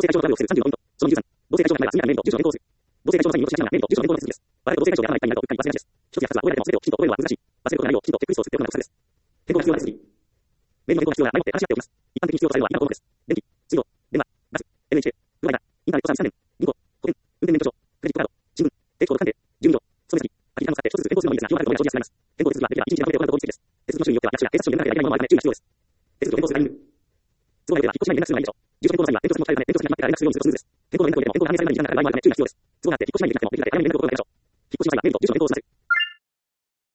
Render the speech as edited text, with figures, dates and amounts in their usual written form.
性解消のトラブルを防ぐ35ポイント。その23、同性解消の場合は速やかなメールと住所の変更をする。同性解消の際にもしなければメールと住所の変更のするです。我々同性解消であらない場合になるとうっかり忘れがちです。一つや二つは覚えられても全てをきちんと覚えるのは難しい。忘れることがないようきちんとチェックリストを作っておくのがおすすめです。変更が必要な手続き。メールの変更が必要なら前もって話し合っておきます。一般的に必要とされるのは以下の項目です。電気、水道、電話、ガス、NHK、ウクライナ、インターネットサービス電、銀行、保険、運転免許証、クレジットカード、新聞、定期購読鑑定、住民票、勤め先、空き時間を使って一つずつ変更するのがいいですが、費用がかかるとお目が生じやすくなります。変更手続きはできれば1日でまとめて行うと効率的です。手続きの種類によっては役所や警察署に連絡がいらないものもあるため注意が必要です。手続きを変更するタイミング。都合が良ければ引っ越し前に連絡するのがいいでしょう。住所変更の際には免許証も使えるため、免許証が決まってから連絡するようにするとスムーズです。変更の連絡を入れても変更が反映されるまでに時間がかかる場合もあるため注意が必要です。都合があって引っ越し前にできなくてもできるだけ早めに連絡をお願いしましょう。引っ越しの際はメールと住所の変更を済ませる。